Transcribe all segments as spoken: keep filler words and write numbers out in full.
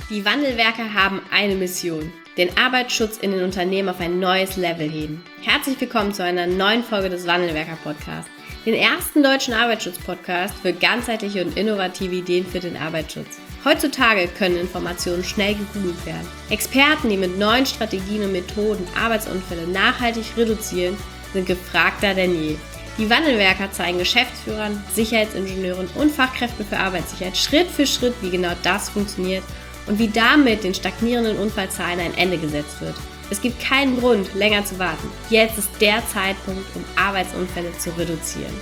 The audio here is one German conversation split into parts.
Die Wandelwerker haben eine Mission: den Arbeitsschutz in den Unternehmen auf ein neues Level heben. Herzlich willkommen zu einer neuen Folge des Wandelwerker-Podcasts, den ersten deutschen Arbeitsschutz-Podcast für ganzheitliche und innovative Ideen für den Arbeitsschutz. Heutzutage können Informationen schnell gegoogelt werden. Experten, die mit neuen Strategien und Methoden Arbeitsunfälle nachhaltig reduzieren, sind gefragter denn je. Die Wandelwerker zeigen Geschäftsführern, Sicherheitsingenieuren und Fachkräften für Arbeitssicherheit Schritt für Schritt, wie genau das funktioniert und wie damit den stagnierenden Unfallzahlen ein Ende gesetzt wird. Es gibt keinen Grund, länger zu warten. Jetzt ist der Zeitpunkt, um Arbeitsunfälle zu reduzieren.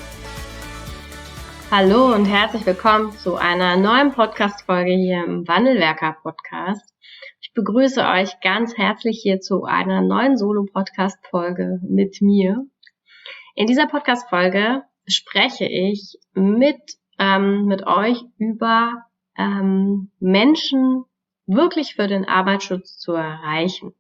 Hallo und herzlich willkommen zu einer neuen Podcast-Folge hier im Wandelwerker-Podcast. Ich begrüße euch ganz herzlich hier zu einer neuen Solo-Podcast-Folge mit mir. In dieser Podcast-Folge spreche ich mit, ähm, mit euch über ähm, Menschen wirklich für den Arbeitsschutz zu erreichen.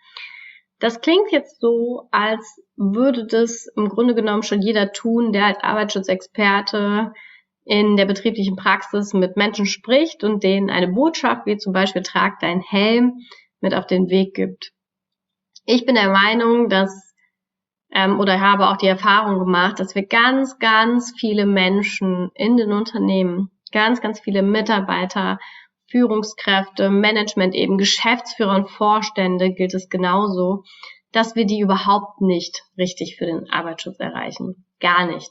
Das klingt jetzt so, als würde das im Grunde genommen schon jeder tun, der als Arbeitsschutzexperte in der betrieblichen Praxis mit Menschen spricht und denen eine Botschaft, wie zum Beispiel trag deinen Helm, mit auf den Weg gibt. Ich bin der Meinung, dass, ähm, oder habe auch die Erfahrung gemacht, dass wir ganz, ganz viele Menschen in den Unternehmen, ganz, ganz viele Mitarbeiter, Führungskräfte, Management eben, Geschäftsführer und Vorstände gilt es genauso, dass wir die überhaupt nicht richtig für den Arbeitsschutz erreichen. Gar nicht.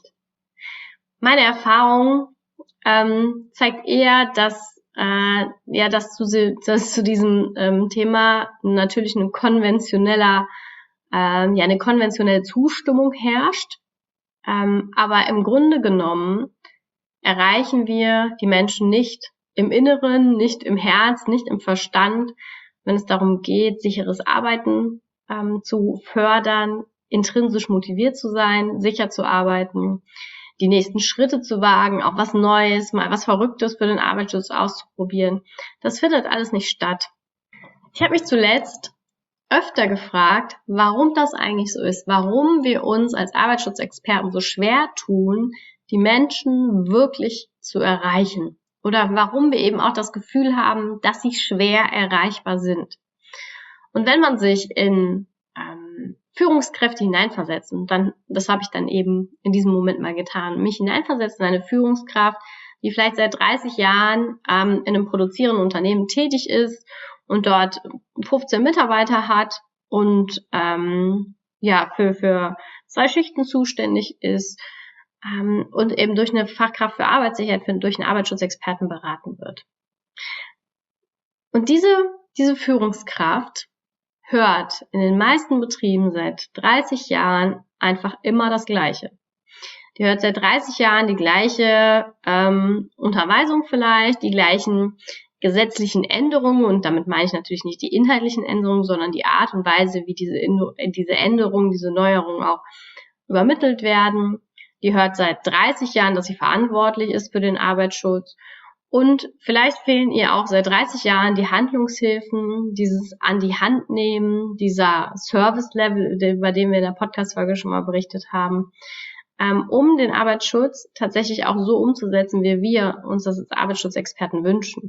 Meine Erfahrung ähm, zeigt eher, dass äh, ja, dass zu, dass zu diesem ähm, Thema natürlich ein konventioneller, äh, ja, eine konventionelle Zustimmung herrscht. Ähm, aber im Grunde genommen erreichen wir die Menschen nicht im Inneren, nicht im Herz, nicht im Verstand, wenn es darum geht, sicheres Arbeiten ähm, zu fördern, intrinsisch motiviert zu sein, sicher zu arbeiten, die nächsten Schritte zu wagen, auch was Neues, mal was Verrücktes für den Arbeitsschutz auszuprobieren. Das findet alles nicht statt. Ich habe mich zuletzt öfter gefragt, warum das eigentlich so ist, warum wir uns als Arbeitsschutzexperten so schwer tun, die Menschen wirklich zu erreichen. Oder warum wir eben auch das Gefühl haben, dass sie schwer erreichbar sind. Und wenn man sich in ähm, Führungskräfte hineinversetzt, und dann, das habe ich dann eben in diesem Moment mal getan, mich hineinversetzt in eine Führungskraft, die vielleicht seit dreißig Jahren ähm, in einem produzierenden Unternehmen tätig ist und dort fünfzehn Mitarbeiter hat und ähm, ja für für zwei Schichten zuständig ist, und eben durch eine Fachkraft für Arbeitssicherheit, durch einen Arbeitsschutzexperten beraten wird. Und diese, diese Führungskraft hört in den meisten Betrieben seit dreißig Jahren einfach immer das Gleiche. Die hört seit dreißig Jahren die gleiche ähm, Unterweisung vielleicht, die gleichen gesetzlichen Änderungen, und damit meine ich natürlich nicht die inhaltlichen Änderungen, sondern die Art und Weise, wie diese, diese Änderungen, diese Neuerungen auch übermittelt werden. Die hört seit dreißig Jahren, dass sie verantwortlich ist für den Arbeitsschutz. Und vielleicht fehlen ihr auch seit dreißig Jahren die Handlungshilfen, dieses an die Hand nehmen, dieser Service-Level, über den wir in der Podcast-Folge schon mal berichtet haben, ähm, um den Arbeitsschutz tatsächlich auch so umzusetzen, wie wir uns das als Arbeitsschutzexperten wünschen.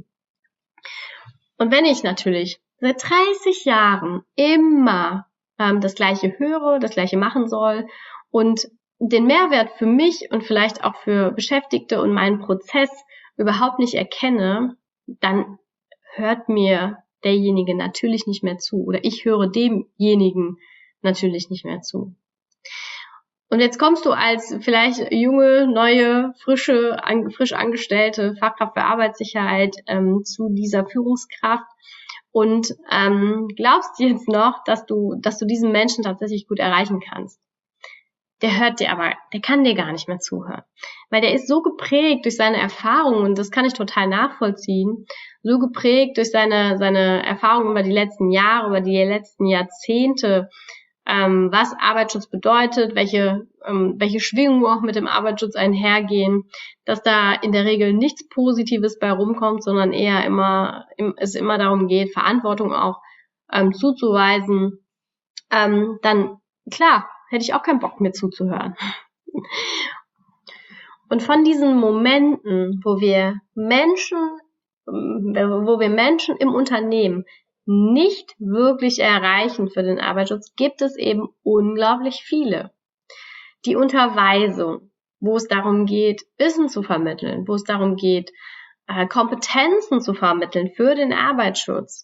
Und wenn ich natürlich seit dreißig Jahren immer ähm, das Gleiche höre, das Gleiche machen soll und den Mehrwert für mich und vielleicht auch für Beschäftigte und meinen Prozess überhaupt nicht erkenne, dann hört mir derjenige natürlich nicht mehr zu oder ich höre demjenigen natürlich nicht mehr zu. Und jetzt kommst du als vielleicht junge, neue, frische, an, frisch angestellte Fachkraft für Arbeitssicherheit ähm, zu dieser Führungskraft und ähm, glaubst jetzt noch, dass du, dass du diesen Menschen tatsächlich gut erreichen kannst. Der hört dir aber, der kann dir gar nicht mehr zuhören. Weil der ist so geprägt durch seine Erfahrungen, und das kann ich total nachvollziehen, so geprägt durch seine seine Erfahrungen über die letzten Jahre, über die letzten Jahrzehnte, ähm, was Arbeitsschutz bedeutet, welche ähm, welche Schwingungen auch mit dem Arbeitsschutz einhergehen, dass da in der Regel nichts Positives bei rumkommt, sondern eher immer im, es immer darum geht, Verantwortung auch ähm, zuzuweisen, ähm, dann klar, hätte ich auch keinen Bock mehr zuzuhören. Und von diesen Momenten, wo wir Menschen wo wir Menschen im Unternehmen nicht wirklich erreichen für den Arbeitsschutz, gibt es eben unglaublich viele. Die Unterweisung, wo es darum geht, Wissen zu vermitteln, wo es darum geht, Kompetenzen zu vermitteln für den Arbeitsschutz.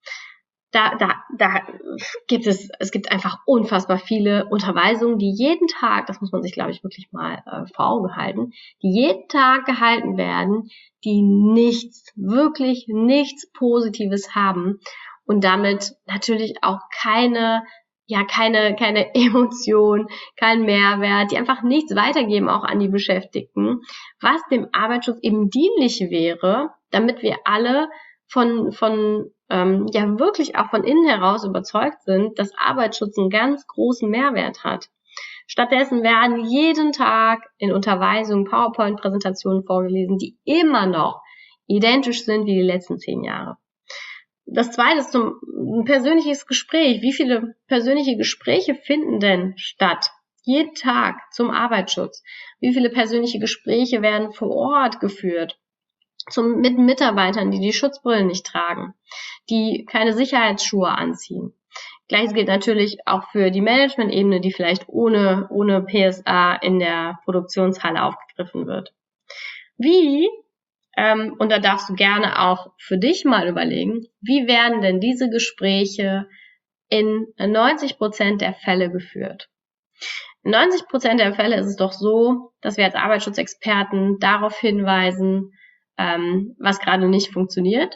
Da, da, da gibt es, es gibt einfach unfassbar viele Unterweisungen, die jeden Tag, das muss man sich, glaube ich, wirklich mal äh, vor Augen halten, die jeden Tag gehalten werden, die nichts, wirklich nichts Positives haben und damit natürlich auch keine, ja, keine, keine Emotion, kein Mehrwert, die einfach nichts weitergeben auch an die Beschäftigten, was dem Arbeitsschutz eben dienlich wäre, damit wir alle von, von, ähm, ja wirklich auch von innen heraus überzeugt sind, dass Arbeitsschutz einen ganz großen Mehrwert hat. Stattdessen werden jeden Tag in Unterweisungen PowerPoint-Präsentationen vorgelesen, die immer noch identisch sind wie die letzten zehn Jahre. Das zweite ist zum, ein persönliches Gespräch. Wie viele persönliche Gespräche finden denn statt? Jeden Tag zum Arbeitsschutz. Wie viele persönliche Gespräche werden vor Ort geführt? Zum, mit Mitarbeitern, die die Schutzbrillen nicht tragen, die keine Sicherheitsschuhe anziehen. Gleiches gilt natürlich auch für die Management-Ebene, die vielleicht ohne, ohne P S A in der Produktionshalle aufgegriffen wird. Wie, ähm, und da darfst du gerne auch für dich mal überlegen, wie werden denn diese Gespräche in neunzig Prozent der Fälle geführt? In neunzig Prozent der Fälle ist es doch so, dass wir als Arbeitsschutzexperten darauf hinweisen, ähm, was gerade nicht funktioniert.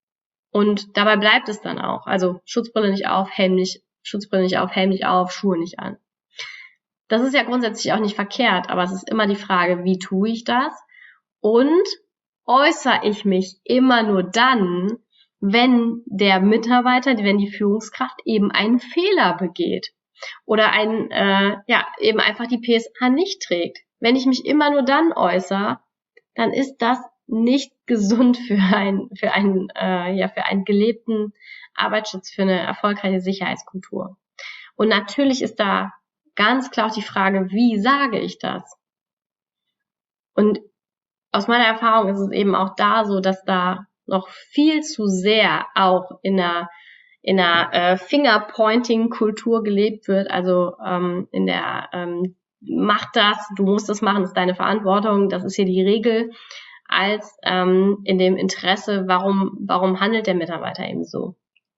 Und dabei bleibt es dann auch. Also Schutzbrille nicht auf, Helm nicht, Schutzbrille nicht auf, Helm nicht auf, Schuhe nicht an. Das ist ja grundsätzlich auch nicht verkehrt, aber es ist immer die Frage, wie tue ich das? Und äußere ich mich immer nur dann, wenn der Mitarbeiter, wenn die Führungskraft eben einen Fehler begeht oder ein, äh, ja, eben einfach die P S A nicht trägt. Wenn ich mich immer nur dann äußere, dann ist das nicht gesund für einen, für einen, äh, ja, für einen gelebten Arbeitsschutz, für eine erfolgreiche Sicherheitskultur. Und natürlich ist da ganz klar auch die Frage, wie sage ich das? Und aus meiner Erfahrung ist es eben auch da so, dass da noch viel zu sehr auch in einer in einer äh, Fingerpointing-Kultur gelebt wird, also ähm, in der ähm, mach das, du musst das machen, das ist deine Verantwortung, das ist hier die Regel, als ähm, in dem Interesse, warum warum handelt der Mitarbeiter eben so.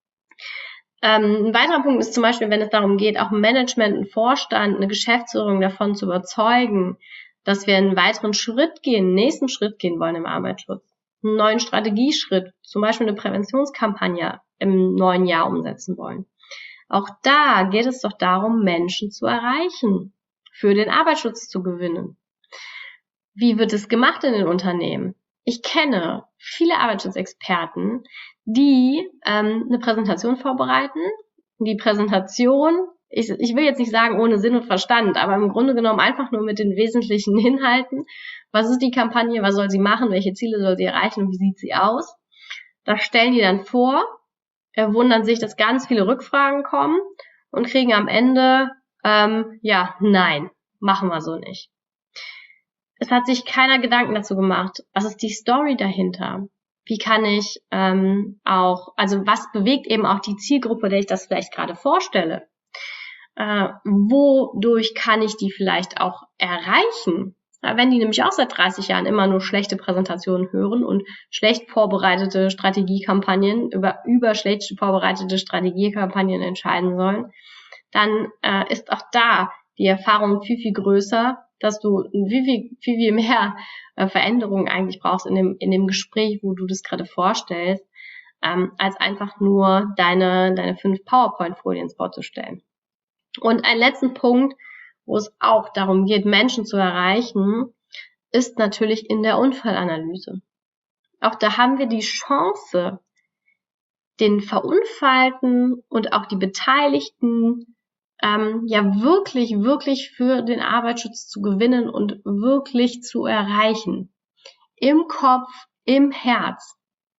Ähm, ein weiterer Punkt ist zum Beispiel, wenn es darum geht, auch ein Management, ein Vorstand, eine Geschäftsführung davon zu überzeugen, dass wir einen weiteren Schritt gehen, einen nächsten Schritt gehen wollen im Arbeitsschutz, einen neuen Strategieschritt, zum Beispiel eine Präventionskampagne im neuen Jahr umsetzen wollen. Auch da geht es doch darum, Menschen zu erreichen, für den Arbeitsschutz zu gewinnen. Wie wird es gemacht in den Unternehmen? Ich kenne viele Arbeitsschutzexperten, die ähm, eine Präsentation vorbereiten. Die Präsentation, ich, ich will jetzt nicht sagen ohne Sinn und Verstand, aber im Grunde genommen einfach nur mit den wesentlichen Inhalten. Was ist die Kampagne? Was soll sie machen? Welche Ziele soll sie erreichen? Und wie sieht sie aus? Das stellen die dann vor, wundern sich, dass ganz viele Rückfragen kommen und kriegen am Ende, ähm, ja, nein, machen wir so nicht. Es hat sich keiner Gedanken dazu gemacht, was ist die Story dahinter? Wie kann ich ähm, auch, also was bewegt eben auch die Zielgruppe, der ich das vielleicht gerade vorstelle? Äh, wodurch kann ich die vielleicht auch erreichen? Ja, wenn die nämlich auch seit dreißig Jahren immer nur schlechte Präsentationen hören und schlecht vorbereitete Strategiekampagnen über, über schlecht vorbereitete Strategiekampagnen entscheiden sollen, dann äh, ist auch da die Erfahrung viel, viel größer, dass du viel, viel, viel, viel mehr äh, Veränderungen eigentlich brauchst in dem, in dem Gespräch, wo du das gerade vorstellst, ähm, als einfach nur deine, deine fünf PowerPoint-Folien vorzustellen. Und einen letzten Punkt, wo es auch darum geht, Menschen zu erreichen, ist natürlich in der Unfallanalyse. Auch da haben wir die Chance, den Verunfallten und auch die Beteiligten ähm, ja wirklich, wirklich für den Arbeitsschutz zu gewinnen und wirklich zu erreichen. Im Kopf, im Herz.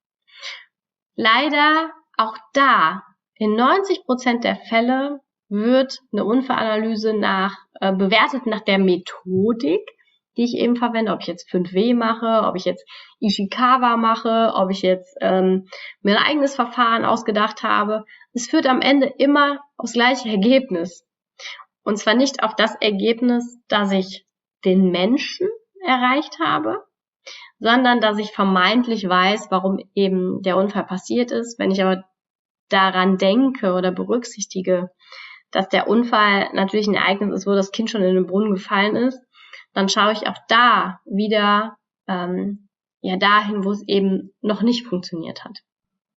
Leider auch da, in neunzig Prozent der Fälle wird eine Unfallanalyse nach, äh, bewertet nach der Methodik, die ich eben verwende, ob ich jetzt fünf W mache, ob ich jetzt Ishikawa mache, ob ich jetzt ähm, mir ein eigenes Verfahren ausgedacht habe. Es führt am Ende immer aufs gleiche Ergebnis. Und zwar nicht auf das Ergebnis, dass ich den Menschen erreicht habe, sondern dass ich vermeintlich weiß, warum eben der Unfall passiert ist. Wenn ich aber daran denke oder berücksichtige, dass der Unfall natürlich ein Ereignis ist, wo das Kind schon in den Brunnen gefallen ist, dann schaue ich auch da wieder ähm, ja dahin, wo es eben noch nicht funktioniert hat.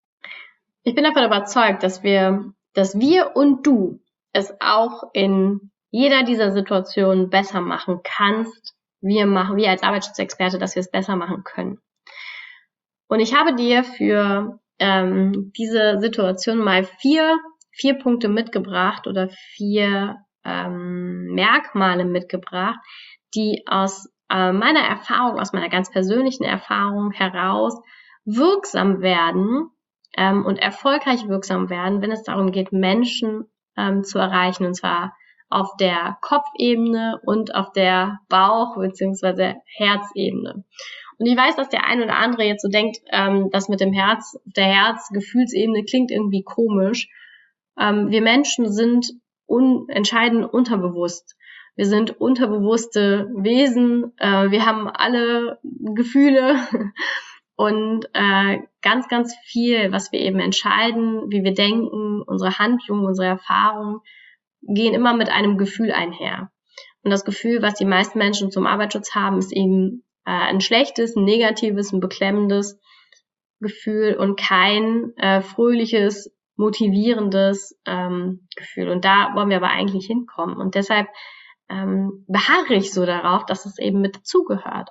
Ich bin davon überzeugt, dass wir, dass wir und du es auch in jeder dieser Situationen besser machen kannst. Wir machen, wir als Arbeitsschutzexperte, dass wir es besser machen können. Und ich habe dir für ähm, diese Situation mal vier, vier Punkte mitgebracht oder vier ähm, Merkmale mitgebracht, die aus äh, meiner Erfahrung, aus meiner ganz persönlichen Erfahrung heraus wirksam werden ähm, und erfolgreich wirksam werden, wenn es darum geht, Menschen ähm, zu erreichen, und zwar auf der Kopfebene und auf der Bauch- bzw. Herzebene. Und ich weiß, dass der ein oder andere jetzt so denkt, ähm, das mit dem Herz, der Herz-Gefühlsebene klingt irgendwie komisch. Ähm, wir Menschen sind un- entscheidend unterbewusst. Wir sind unterbewusste Wesen. Äh, wir haben alle Gefühle und äh, ganz, ganz viel, was wir eben entscheiden, wie wir denken, unsere Handlungen, unsere Erfahrungen, gehen immer mit einem Gefühl einher. Und das Gefühl, was die meisten Menschen zum Arbeitsschutz haben, ist eben äh, ein schlechtes, ein negatives, ein beklemmendes Gefühl und kein äh, fröhliches, motivierendes ähm, Gefühl. Und da wollen wir aber eigentlich hinkommen. Und deshalb ähm, beharre ich so darauf, dass es eben mit dazugehört.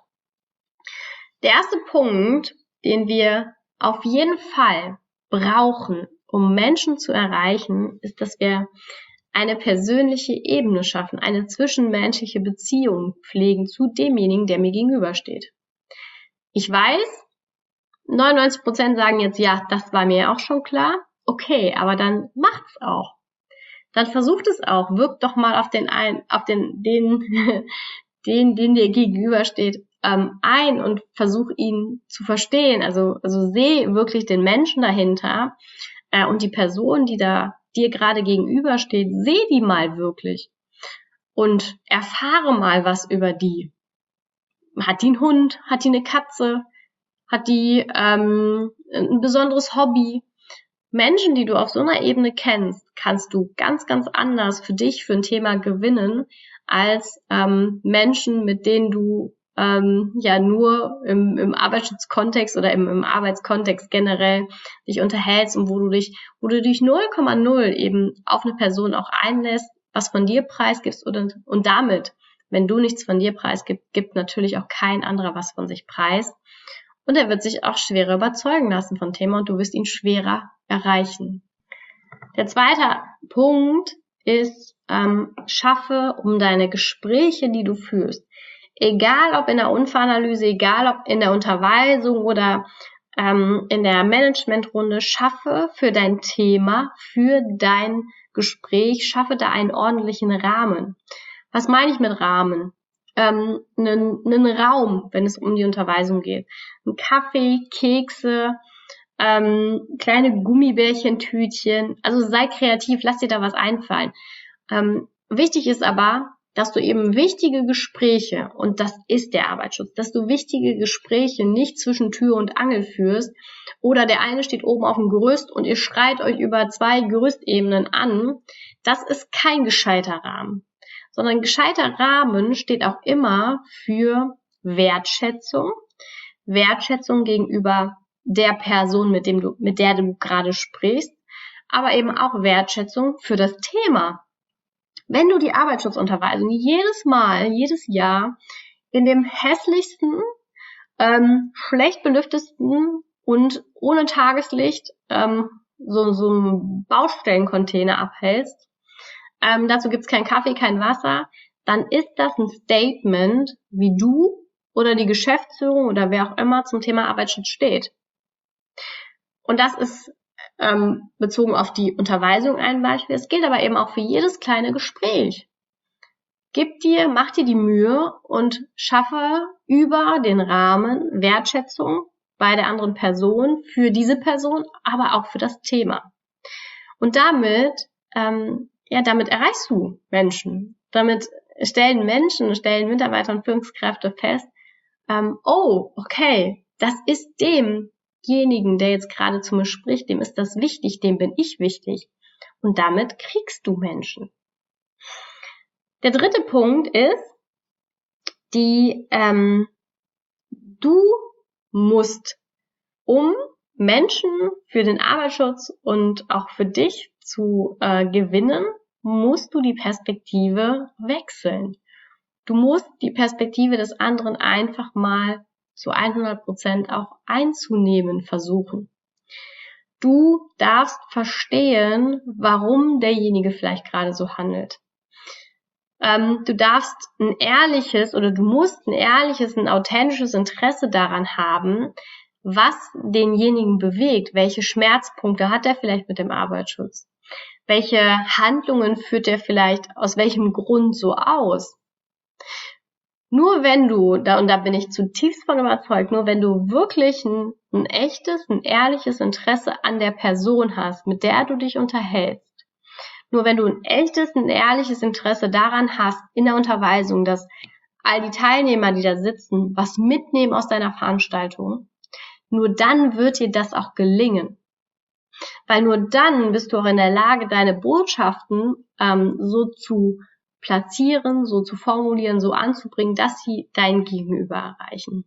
Der erste Punkt, den wir auf jeden Fall brauchen, um Menschen zu erreichen, ist, dass wir eine persönliche Ebene schaffen, eine zwischenmenschliche Beziehung pflegen zu demjenigen, der mir gegenübersteht. Ich weiß, neunundneunzig Prozent sagen jetzt, ja, das war mir auch schon klar. Okay, aber dann macht's auch. Dann versucht es auch. Wirkt doch mal auf den ein, auf den, den, den, den dir gegenübersteht, ähm, ein und versuch ihn zu verstehen. Also, also seh wirklich den Menschen dahinter äh, und die Person, die da dir gerade gegenübersteht, seh die mal wirklich und erfahre mal was über die. Hat die einen Hund? Hat die eine Katze? Hat die ähm, ein besonderes Hobby? Menschen, die du auf so einer Ebene kennst, kannst du ganz, ganz anders für dich, für ein Thema gewinnen, als ähm, Menschen, mit denen du ähm, ja nur im, im Arbeitsschutzkontext oder im, im Arbeitskontext generell dich unterhältst und wo du dich, wo du dich null Komma null eben auf eine Person auch einlässt, was von dir preisgibst und, und damit, wenn du nichts von dir preisgibst, gibt natürlich auch kein anderer was von sich preis. Und er wird sich auch schwerer überzeugen lassen vom Thema und du wirst ihn schwerer erreichen. Der zweite Punkt ist, ähm, schaffe um deine Gespräche, die du führst, egal ob in der Unfallanalyse, egal ob in der Unterweisung oder ähm, in der Managementrunde, schaffe für dein Thema, für dein Gespräch, schaffe da einen ordentlichen Rahmen. Was meine ich mit Rahmen? Ähm, einen, einen Raum, wenn es um die Unterweisung geht. Ein Kaffee, Kekse, ähm, kleine Gummibärchentütchen. Also sei kreativ, lass dir da was einfallen. Ähm, wichtig ist aber, dass du eben wichtige Gespräche, und das ist der Arbeitsschutz, dass du wichtige Gespräche nicht zwischen Tür und Angel führst oder der eine steht oben auf dem Gerüst und ihr schreit euch über zwei Gerüstebenen an. Das ist kein gescheiter Rahmen. Sondern ein gescheiter Rahmen steht auch immer für Wertschätzung, Wertschätzung gegenüber der Person, mit dem du, mit der du gerade sprichst, aber eben auch Wertschätzung für das Thema. Wenn du die Arbeitsschutzunterweisung jedes Mal, jedes Jahr in dem hässlichsten, ähm, schlecht belüftesten und ohne Tageslicht ähm, so, so einen Baustellencontainer abhältst, Ähm, dazu gibt's keinen Kaffee, kein Wasser, dann ist das ein Statement, wie du oder die Geschäftsführung oder wer auch immer zum Thema Arbeitsschutz steht. Und das ist ähm, bezogen auf die Unterweisung ein Beispiel. Es gilt aber eben auch für jedes kleine Gespräch. gib dir, mach dir die Mühe und schaffe über den Rahmen Wertschätzung bei der anderen Person, für diese Person, aber auch für das Thema. Und damit, ähm, ja, damit erreichst du Menschen. Damit stellen Menschen, stellen Mitarbeiter und Führungskräfte fest, ähm, oh, okay, das ist demjenigen, der jetzt gerade zu mir spricht, dem ist das wichtig, dem bin ich wichtig. Und damit kriegst du Menschen. Der dritte Punkt ist, die, ähm, du musst, um Menschen für den Arbeitsschutz und auch für dich zu äh, gewinnen, musst du die Perspektive wechseln. Du musst die Perspektive des anderen einfach mal zu hundert Prozent auch einzunehmen versuchen. Du darfst verstehen, warum derjenige vielleicht gerade so handelt. Ähm, du darfst ein ehrliches oder du musst ein ehrliches, ein authentisches Interesse daran haben, was denjenigen bewegt, welche Schmerzpunkte hat er vielleicht mit dem Arbeitsschutz, welche Handlungen führt er vielleicht aus welchem Grund so aus. Nur wenn du, da und da bin ich zutiefst von überzeugt, nur wenn du wirklich ein, ein echtes, ein ehrliches Interesse an der Person hast, mit der du dich unterhältst, nur wenn du ein echtes, ein ehrliches Interesse daran hast, in der Unterweisung, dass all die Teilnehmer, die da sitzen, was mitnehmen aus deiner Veranstaltung, nur dann wird dir das auch gelingen. Weil nur dann bist du auch in der Lage, deine Botschaften ähm, so zu platzieren, so zu formulieren, so anzubringen, dass sie dein Gegenüber erreichen.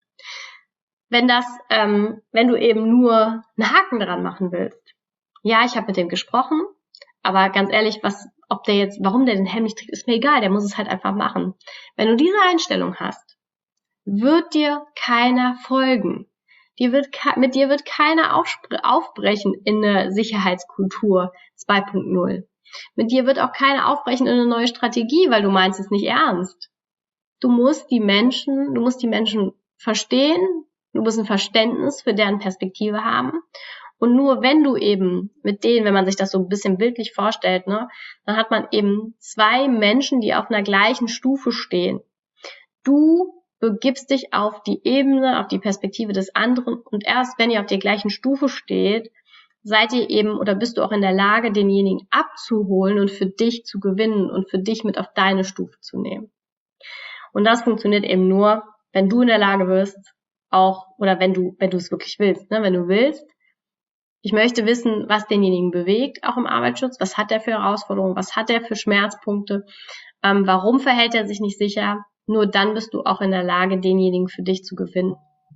Wenn das, ähm, wenn du eben nur einen Haken dran machen willst, ja, ich habe mit dem gesprochen, aber ganz ehrlich, was, ob der jetzt, warum der den Helm nicht trägt, ist mir egal, der muss es halt einfach machen. Wenn du diese Einstellung hast, wird dir keiner folgen. Dir wird, mit dir wird keiner aufbrechen in eine Sicherheitskultur zwei Punkt null. Mit dir wird auch keiner aufbrechen in eine neue Strategie, weil du meinst es nicht ernst. Du musst die Menschen, du musst die Menschen verstehen, du musst ein Verständnis für deren Perspektive haben. Und nur wenn du eben mit denen, wenn man sich das so ein bisschen bildlich vorstellt, ne, dann hat man eben zwei Menschen, die auf einer gleichen Stufe stehen. Du begibst dich auf die Ebene, auf die Perspektive des anderen und erst wenn ihr auf der gleichen Stufe steht, seid ihr eben oder bist du auch in der Lage, denjenigen abzuholen und für dich zu gewinnen und für dich mit auf deine Stufe zu nehmen. Und das funktioniert eben nur, wenn du in der Lage wirst, auch, oder wenn du, wenn du es wirklich willst, ne, wenn du willst, ich möchte wissen, was denjenigen bewegt, auch im Arbeitsschutz, was hat er für Herausforderungen, was hat er für Schmerzpunkte, ähm, warum verhält er sich nicht sicher, nur dann bist du auch in der Lage, denjenigen für dich zu gewinnen.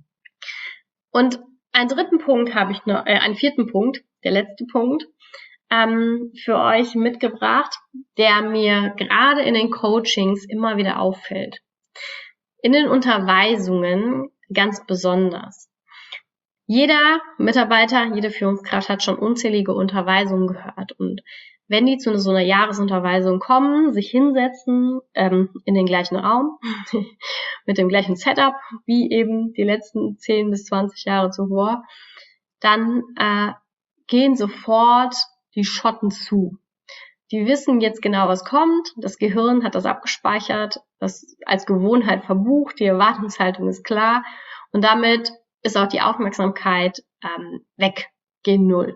Und einen dritten Punkt habe ich noch, äh, einen vierten Punkt, der letzte Punkt, ähm, für euch mitgebracht, der mir gerade in den Coachings immer wieder auffällt. In den Unterweisungen ganz besonders. Jeder Mitarbeiter, jede Führungskraft hat schon unzählige Unterweisungen gehört. Und wenn die zu so einer Jahresunterweisung kommen, sich hinsetzen, ähm, in den gleichen Raum, mit dem gleichen Setup, wie eben die letzten zehn bis zwanzig Jahre zuvor, dann äh, gehen sofort die Schotten zu. Die wissen jetzt genau, was kommt. Das Gehirn hat das abgespeichert, das als Gewohnheit verbucht, die Erwartungshaltung ist klar. Und damit ist auch die Aufmerksamkeit ähm, weg, gen Null.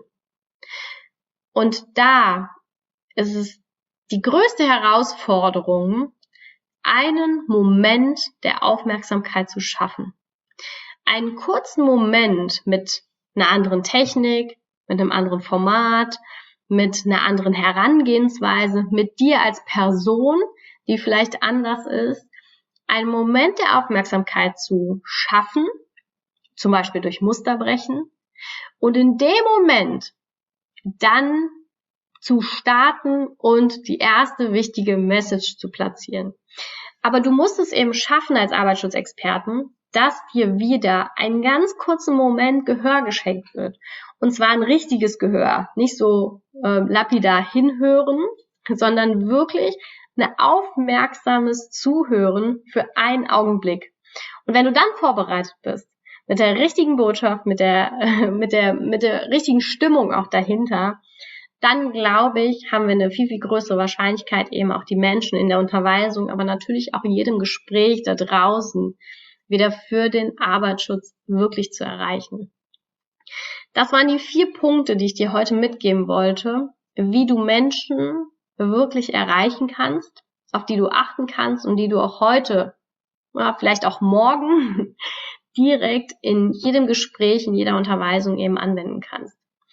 Und da ist es die größte Herausforderung, einen Moment der Aufmerksamkeit zu schaffen. Einen kurzen Moment mit einer anderen Technik, mit einem anderen Format, mit einer anderen Herangehensweise, mit dir als Person, die vielleicht anders ist, einen Moment der Aufmerksamkeit zu schaffen, zum Beispiel durch Musterbrechen, und in dem Moment dann zu starten und die erste wichtige Message zu platzieren. Aber du musst es eben schaffen als Arbeitsschutzexperten, dass dir wieder einen ganz kurzen Moment Gehör geschenkt wird. Und zwar ein richtiges Gehör, nicht so äh, lapidar hinhören, sondern wirklich ein aufmerksames Zuhören für einen Augenblick. Und wenn du dann vorbereitet bist, mit der richtigen Botschaft, mit der, äh, mit der, mit der richtigen Stimmung auch dahinter, dann glaube ich, haben wir eine viel, viel größere Wahrscheinlichkeit, eben auch die Menschen in der Unterweisung, aber natürlich auch in jedem Gespräch da draußen wieder für den Arbeitsschutz wirklich zu erreichen. Das waren die vier Punkte, die ich dir heute mitgeben wollte, wie du Menschen wirklich erreichen kannst, auf die du achten kannst und die du auch heute, ja, vielleicht auch morgen, direkt in jedem Gespräch, in jeder Unterweisung eben anwenden kannst.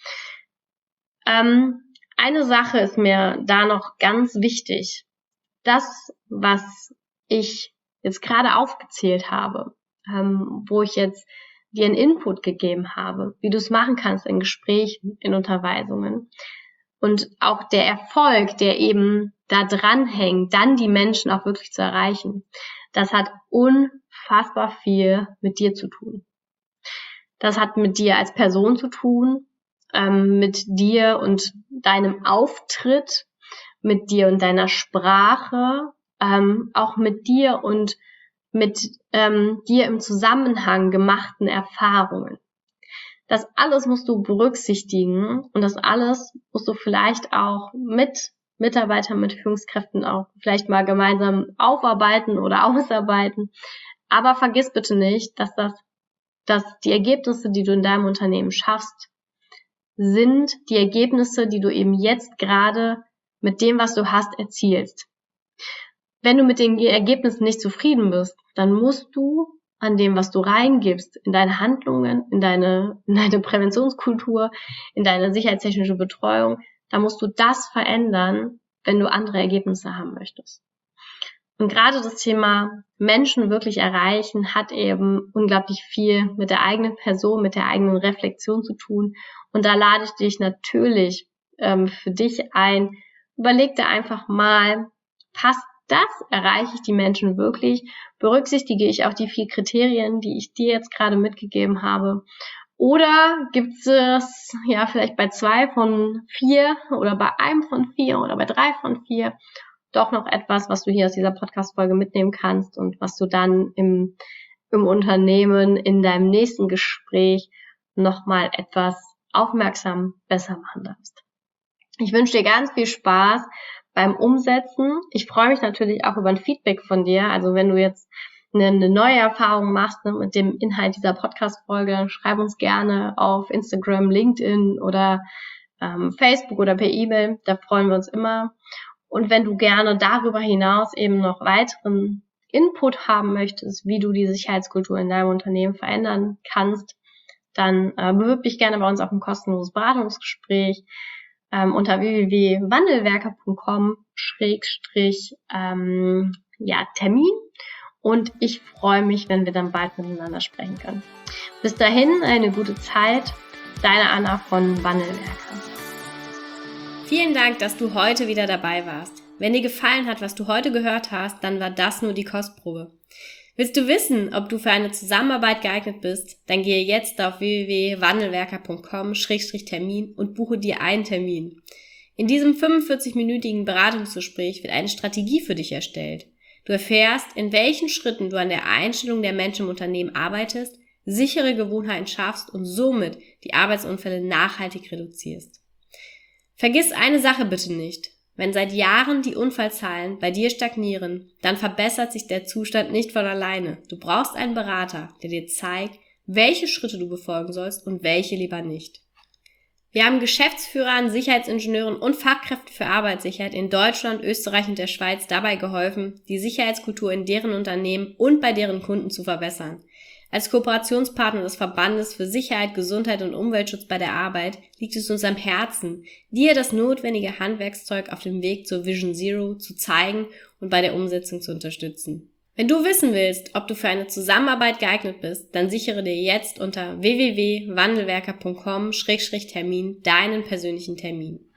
Ähm, eine Sache ist mir da noch ganz wichtig. Das, was ich jetzt gerade aufgezählt habe, ähm, wo ich jetzt dir einen Input gegeben habe, wie du es machen kannst in Gesprächen, in Unterweisungen und auch der Erfolg, der eben da dran hängt, dann die Menschen auch wirklich zu erreichen, das hat unfassbar viel mit dir zu tun. Das hat mit dir als Person zu tun, ähm, mit dir und deinem Auftritt, mit dir und deiner Sprache, ähm, auch mit dir und mit ähm, dir im Zusammenhang gemachten Erfahrungen. Das alles musst du berücksichtigen und das alles musst du vielleicht auch mit Mitarbeitern, mit Führungskräften auch vielleicht mal gemeinsam aufarbeiten oder ausarbeiten. Aber vergiss bitte nicht, dass das, dass die Ergebnisse, die du in deinem Unternehmen schaffst, sind die Ergebnisse, die du eben jetzt gerade mit dem, was du hast, erzielst. Wenn du mit den Ergebnissen nicht zufrieden bist, dann musst du an dem, was du reingibst, in deine Handlungen, in deine, in deine Präventionskultur, in deine sicherheitstechnische Betreuung, da musst du das verändern, wenn du andere Ergebnisse haben möchtest. Und gerade das Thema Menschen wirklich erreichen hat eben unglaublich viel mit der eigenen Person, mit der eigenen Reflexion zu tun. Und da lade ich dich natürlich ähm, für dich ein. Überleg dir einfach mal, passt das, erreiche ich die Menschen wirklich? Berücksichtige ich auch die vier Kriterien, die ich dir jetzt gerade mitgegeben habe? Oder gibt es ja vielleicht bei zwei von vier oder bei einem von vier oder bei drei von vier doch noch etwas, was du hier aus dieser Podcast-Folge mitnehmen kannst und was du dann im, im Unternehmen in deinem nächsten Gespräch nochmal etwas aufmerksam besser machen darfst. Ich wünsche dir ganz viel Spaß beim Umsetzen. Ich freue mich natürlich auch über ein Feedback von dir. Also wenn du jetzt eine, eine neue Erfahrung machst, ne, mit dem Inhalt dieser Podcast-Folge, dann schreib uns gerne auf Instagram, LinkedIn oder ähm, Facebook oder per E-Mail. Da freuen wir uns immer. Und wenn du gerne darüber hinaus eben noch weiteren Input haben möchtest, wie du die Sicherheitskultur in deinem Unternehmen verändern kannst, dann äh, bewirb dich gerne bei uns auf ein kostenloses Beratungsgespräch ähm, unter w w w punkt wandelwerker punkt com schrägstrich ähm, ja, Termin. Und ich freue mich, wenn wir dann bald miteinander sprechen können. Bis dahin eine gute Zeit. Deine Anna von Wandelwerker. Vielen Dank, dass du heute wieder dabei warst. Wenn dir gefallen hat, was du heute gehört hast, dann war das nur die Kostprobe. Willst du wissen, ob du für eine Zusammenarbeit geeignet bist? Dann gehe jetzt auf w w w punkt wandelwerker punkt com schrägstrich Termin und buche dir einen Termin. In diesem fünfundvierzig-minütigen Beratungsgespräch wird eine Strategie für dich erstellt. Du erfährst, in welchen Schritten du an der Einstellung der Menschen im Unternehmen arbeitest, sichere Gewohnheiten schaffst und somit die Arbeitsunfälle nachhaltig reduzierst. Vergiss eine Sache bitte nicht. Wenn seit Jahren die Unfallzahlen bei dir stagnieren, dann verbessert sich der Zustand nicht von alleine. Du brauchst einen Berater, der dir zeigt, welche Schritte du befolgen sollst und welche lieber nicht. Wir haben Geschäftsführern, Sicherheitsingenieuren und Fachkräften für Arbeitssicherheit in Deutschland, Österreich und der Schweiz dabei geholfen, die Sicherheitskultur in deren Unternehmen und bei deren Kunden zu verbessern. Als Kooperationspartner des Verbandes für Sicherheit, Gesundheit und Umweltschutz bei der Arbeit liegt es uns am Herzen, dir das notwendige Handwerkszeug auf dem Weg zur Vision Zero zu zeigen und bei der Umsetzung zu unterstützen. Wenn du wissen willst, ob du für eine Zusammenarbeit geeignet bist, dann sichere dir jetzt unter w w w punkt wandelwerker punkt com schrägstrich Termin deinen persönlichen Termin.